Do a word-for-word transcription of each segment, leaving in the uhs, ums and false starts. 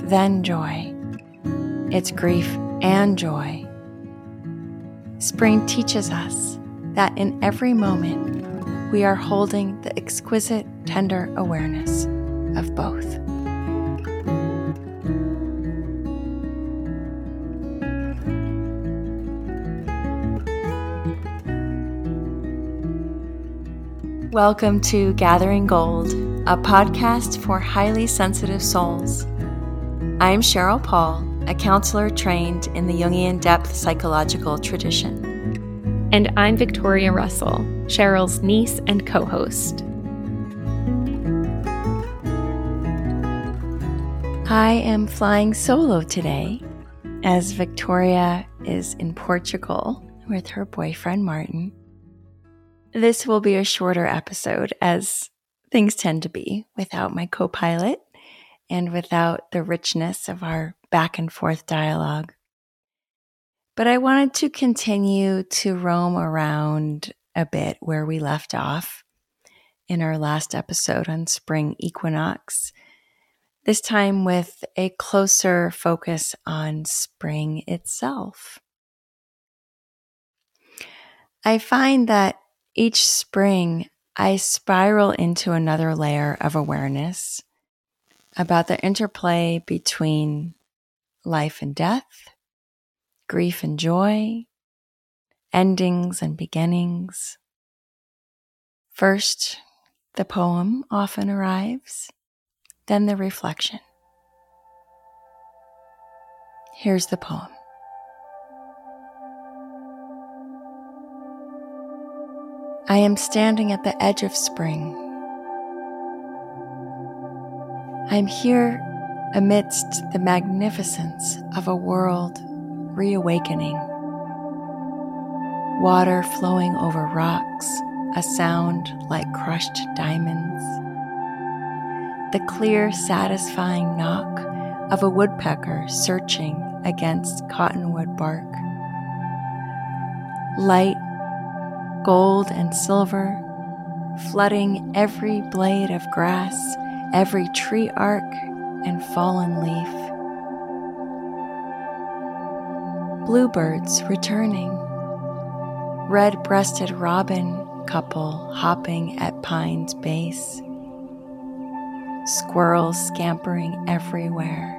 then joy. It's grief and joy. Spring teaches us that in every moment we are holding the exquisite, tender awareness of both. Welcome to Gathering Gold, a podcast for highly sensitive souls. I'm Cheryl Paul, a counselor trained in the Jungian depth psychological tradition. And I'm Victoria Russell, Cheryl's niece and co-host. I am flying solo today, as Victoria is in Portugal with her boyfriend Martin. This will be a shorter episode, as things tend to be without my co-pilot and without the richness of our back and forth dialogue. But I wanted to continue to roam around a bit where we left off in our last episode on spring equinox, this time with a closer focus on spring itself. I find that each spring, I spiral into another layer of awareness about the interplay between life and death, grief and joy, endings and beginnings. First, the poem often arrives, then the reflection. Here's the poem. I am standing at the edge of spring. I am here amidst the magnificence of a world reawakening. Water flowing over rocks, a sound like crushed diamonds. The clear, satisfying knock of a woodpecker searching against cottonwood bark. Light, gold and silver, flooding every blade of grass, every tree arc and fallen leaf. Bluebirds returning, red-breasted robin couple hopping at pine's base, squirrels scampering everywhere.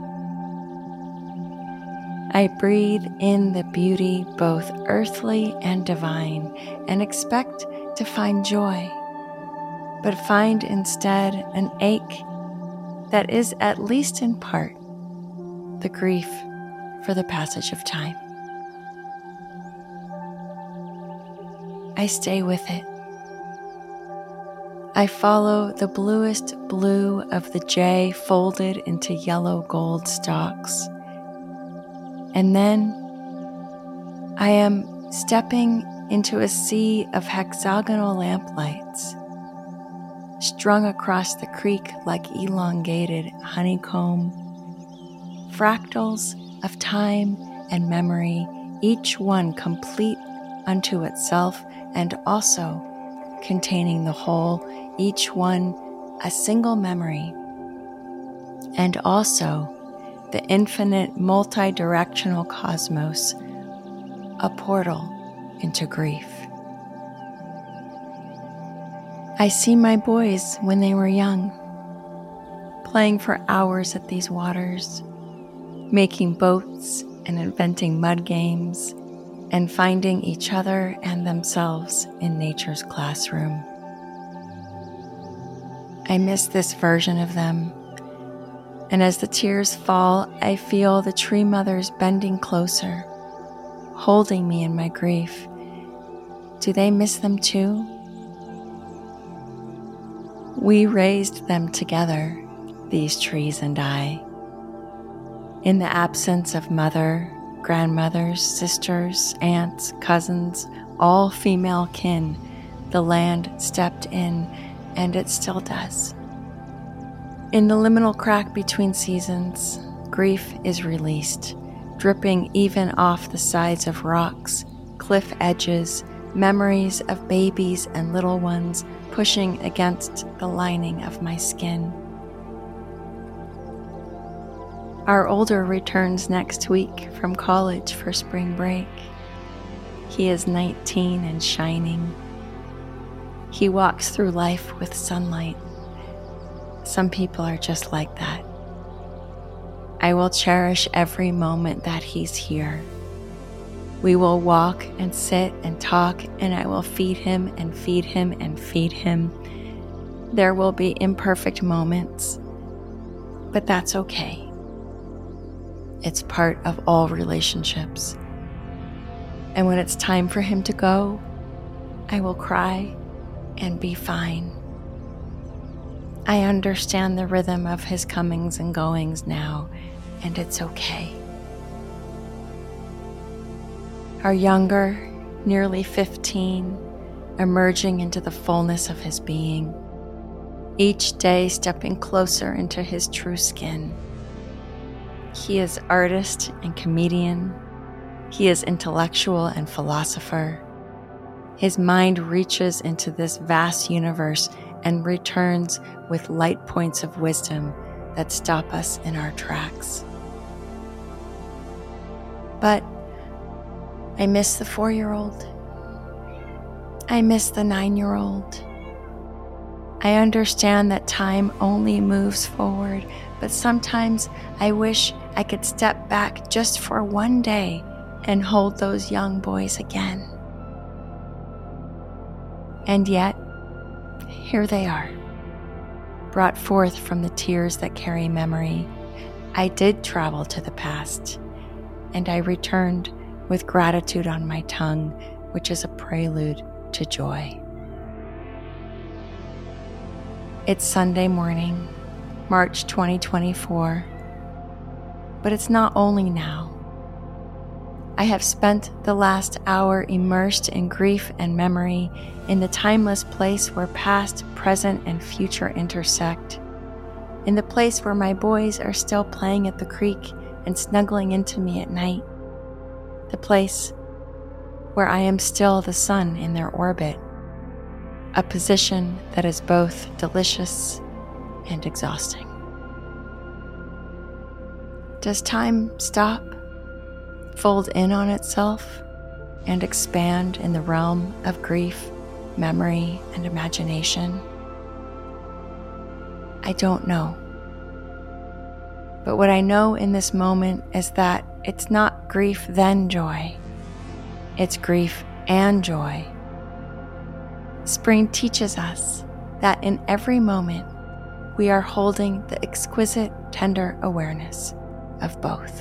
I breathe in the beauty, both earthly and divine, and expect to find joy, but find instead an ache that is, at least in part, the grief for the passage of time. I stay with it. I follow the bluest blue of the jay folded into yellow gold stalks. And then I am stepping into a sea of hexagonal lamplights, strung across the creek like elongated honeycomb, fractals of time and memory, each one complete unto itself and also containing the whole, each one a single memory, and also the infinite multi-directional cosmos, a portal into grief. I see my boys when they were young, playing for hours at these waters, making boats and inventing mud games, and finding each other and themselves in nature's classroom. I miss this version of them. And as the tears fall, I feel the tree mothers bending closer, holding me in my grief. Do they miss them too? We raised them together, these trees and I. In the absence of mother, grandmothers, sisters, aunts, cousins, all female kin, the land stepped in, and it still does. In the liminal crack between seasons, grief is released, dripping even off the sides of rocks, cliff edges, memories of babies and little ones pushing against the lining of my skin. Our older returns next week from college for spring break. He is nineteen and shining. He walks through life with sunlight. Some people are just like that. I will cherish every moment that he's here. We will walk and sit and talk, and I will feed him and feed him and feed him. There will be imperfect moments, but that's okay. It's part of all relationships. And when it's time for him to go, I will cry and be fine. I understand the rhythm of his comings and goings now, and it's okay. Our younger, nearly fifteen, emerging into the fullness of his being, each day stepping closer into his true skin. He is artist and comedian. He is intellectual and philosopher. His mind reaches into this vast universe and returns with light points of wisdom that stop us in our tracks. But I miss the four-year-old. I miss the nine-year-old. I understand that time only moves forward, but sometimes I wish I could step back just for one day and hold those young boys again. And yet, here they are, brought forth from the tears that carry memory. I did travel to the past, and I returned with gratitude on my tongue, which is a prelude to joy. It's Sunday morning, March twenty twenty-four, but it's not only now. I have spent the last hour immersed in grief and memory in the timeless place where past, present, and future intersect, in the place where my boys are still playing at the creek and snuggling into me at night, the place where I am still the sun in their orbit, a position that is both delicious and exhausting. Does time stop, fold in on itself, and expand in the realm of grief, memory, and imagination? I don't know. But what I know in this moment is that it's not grief then joy. It's grief and joy. Spring teaches us that in every moment we are holding the exquisite, tender awareness of both.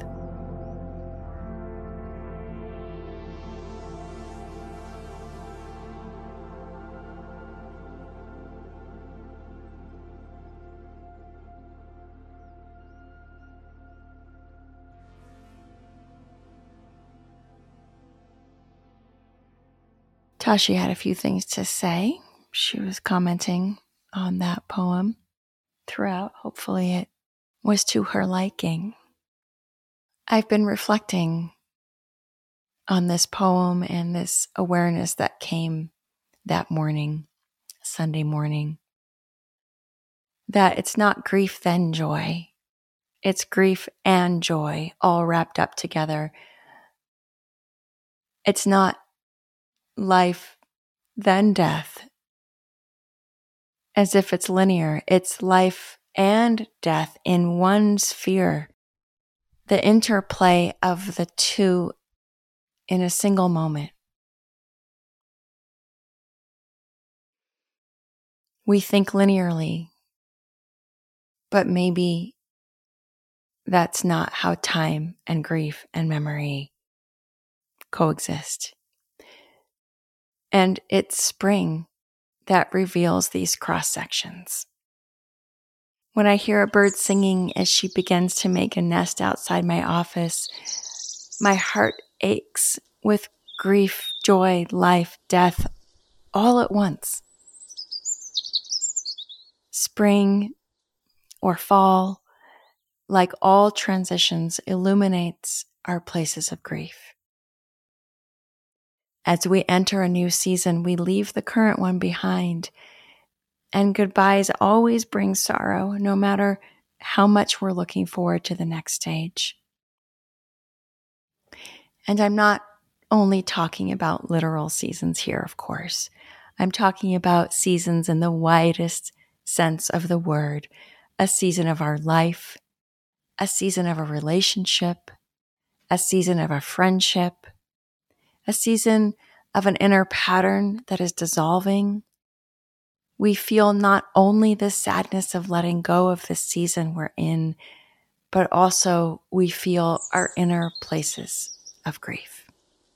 Tashi had a few things to say. She was commenting on that poem throughout. Hopefully it was to her liking. I've been reflecting on this poem and this awareness that came that morning, Sunday morning, that it's not grief then joy. It's grief and joy all wrapped up together. It's not life then death, as if it's linear. It's life and death in one sphere. The interplay of the two in a single moment. We think linearly, but maybe that's not how time and grief and memory coexist. And it's spring that reveals these cross sections. When I hear a bird singing as she begins to make a nest outside my office, my heart aches with grief, joy, life, death, all at once. Spring or fall, like all transitions, illuminates our places of grief. As we enter a new season, we leave the current one behind, and goodbyes always bring sorrow, no matter how much we're looking forward to the next stage. And I'm not only talking about literal seasons here, of course. I'm talking about seasons in the widest sense of the word, a season of our life, a season of a relationship, a season of a friendship, a season of an inner pattern that is dissolving. We feel not only the sadness of letting go of the season we're in, but also we feel our inner places of grief.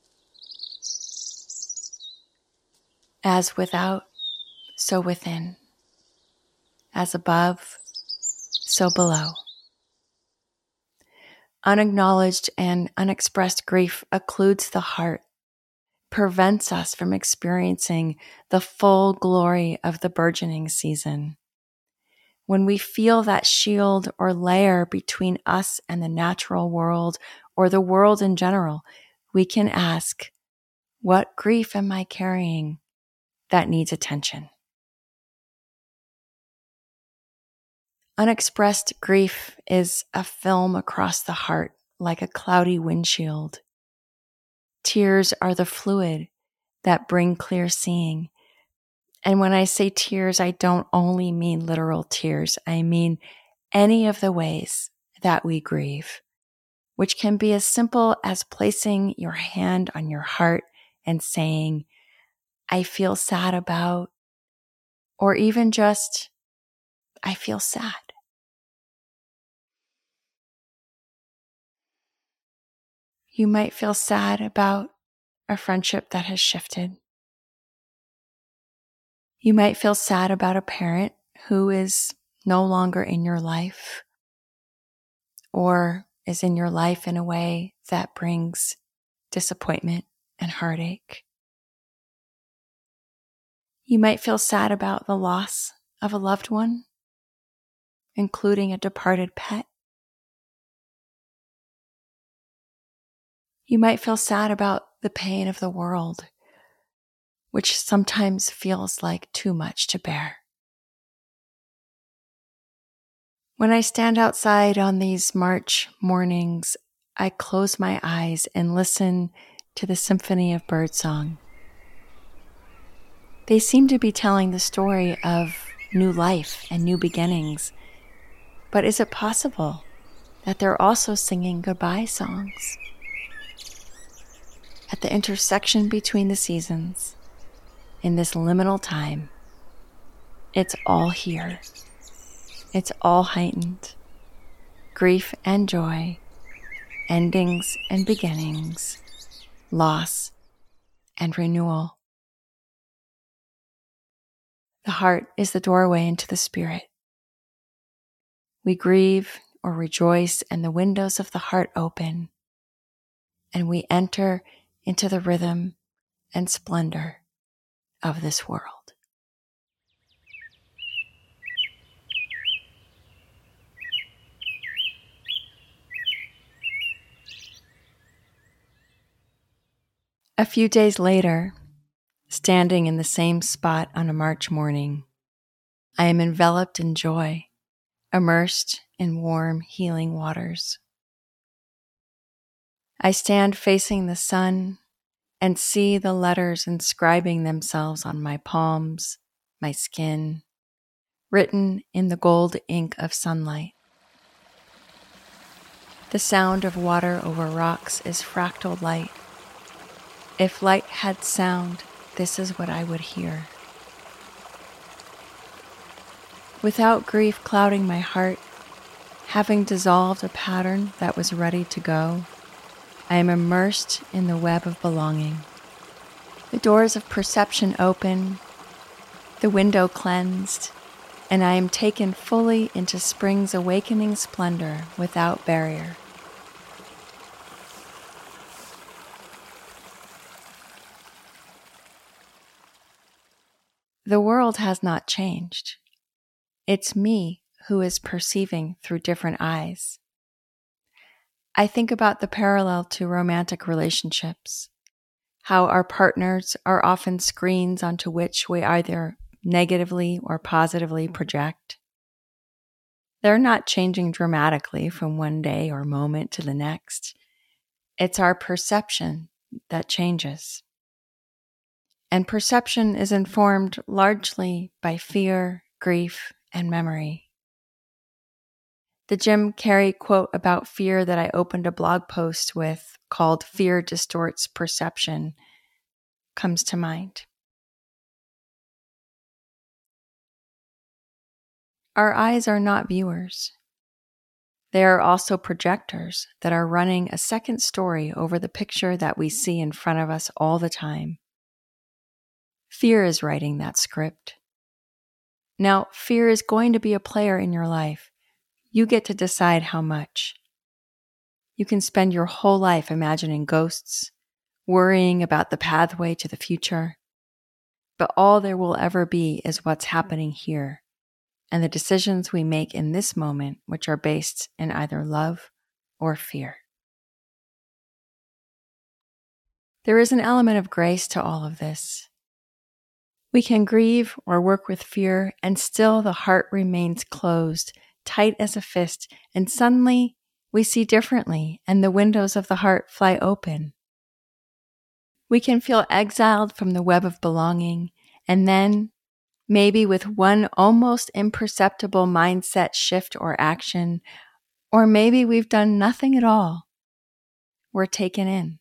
As without, so within. As above, so below. Unacknowledged and unexpressed grief occludes the heart, prevents us from experiencing the full glory of the burgeoning season. When we feel that shield or layer between us and the natural world or the world in general, we can ask, what grief am I carrying that needs attention? Unexpressed grief is a film across the heart, like a cloudy windshield. Tears are the fluid that bring clear seeing. And when I say tears, I don't only mean literal tears. I mean any of the ways that we grieve, which can be as simple as placing your hand on your heart and saying, I feel sad about, or even just, I feel sad. You might feel sad about a friendship that has shifted. You might feel sad about a parent who is no longer in your life or is in your life in a way that brings disappointment and heartache. You might feel sad about the loss of a loved one, including a departed pet. You might feel sad about the pain of the world, which sometimes feels like too much to bear. When I stand outside on these March mornings, I close my eyes and listen to the symphony of birdsong. They seem to be telling the story of new life and new beginnings. But is it possible that they're also singing goodbye songs? At the intersection between the seasons, in this liminal time, it's all here. It's all heightened. Grief and joy, endings and beginnings, loss and renewal. The heart is the doorway into the spirit. We grieve or rejoice, and the windows of the heart open, and we enter into the rhythm and splendor of this world. A few days later, standing in the same spot on a March morning, I am enveloped in joy, immersed in warm, healing waters. I stand facing the sun and see the letters inscribing themselves on my palms, my skin, written in the gold ink of sunlight. The sound of water over rocks is fractal light. If light had sound, this is what I would hear. Without grief clouding my heart, having dissolved a pattern that was ready to go, I am immersed in the web of belonging. The doors of perception open, the window cleansed, and I am taken fully into spring's awakening splendor without barrier. The world has not changed. It's me who is perceiving through different eyes. I think about the parallel to romantic relationships, how our partners are often screens onto which we either negatively or positively project. They're not changing dramatically from one day or moment to the next. It's our perception that changes. And perception is informed largely by fear, grief, and memory. The Jim Carrey quote about fear that I opened a blog post with, called "Fear Distorts Perception," comes to mind. Our eyes are not viewers. They are also projectors that are running a second story over the picture that we see in front of us all the time. Fear is writing that script. Now, fear is going to be a player in your life. You get to decide how much. You can spend your whole life imagining ghosts, worrying about the pathway to the future. But all there will ever be is what's happening here, and the decisions we make in this moment, which are based in either love or fear. There is an element of grace to all of this. We can grieve or work with fear, and still the heart remains closed, tight as a fist, and suddenly we see differently, and the windows of the heart fly open. We can feel exiled from the web of belonging, and then, maybe with one almost imperceptible mindset shift or action, or maybe we've done nothing at all, we're taken in.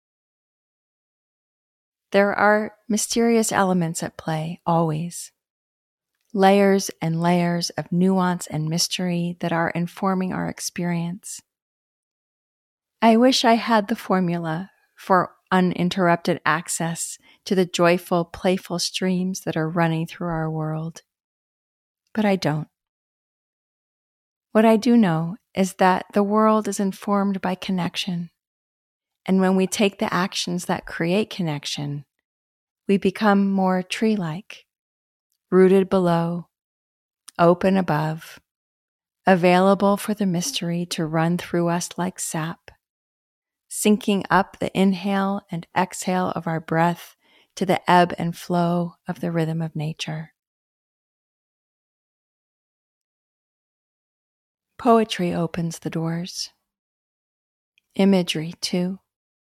There are mysterious elements at play, always. Layers and layers of nuance and mystery that are informing our experience. I wish I had the formula for uninterrupted access to the joyful, playful streams that are running through our world. But I don't. What I do know is that the world is informed by connection. And when we take the actions that create connection, we become more tree-like, rooted below, open above, available for the mystery to run through us like sap, syncing up the inhale and exhale of our breath to the ebb and flow of the rhythm of nature. Poetry opens the doors. Imagery, too.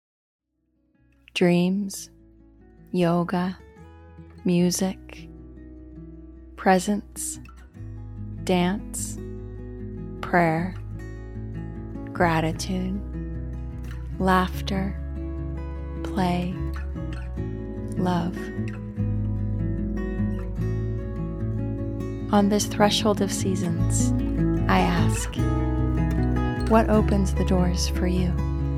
Dreams, yoga, music, presence, dance, prayer, gratitude, laughter, play, love. On this threshold of seasons, I ask, what opens the doors for you?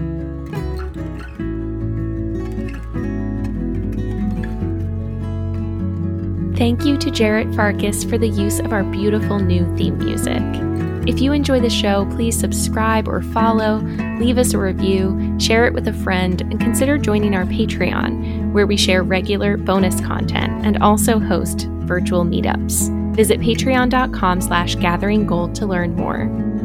Thank you to Jarrett Farkas for the use of our beautiful new theme music. If you enjoy the show, please subscribe or follow, leave us a review, share it with a friend, and consider joining our Patreon, where we share regular bonus content and also host virtual meetups. Visit patreon.com slash gathering gold to learn more.